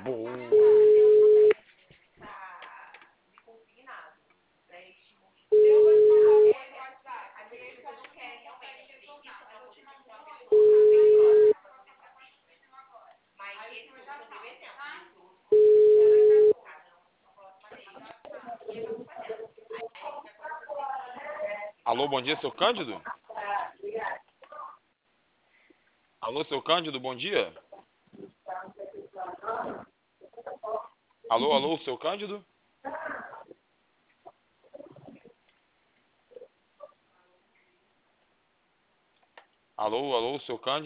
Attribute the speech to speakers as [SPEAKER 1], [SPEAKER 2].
[SPEAKER 1] Boa. Alô, bom dia, seu Cândido? Alô, seu Cândido, bom dia? Alô, alô, seu Cândido? Alô, alô, seu Cândido?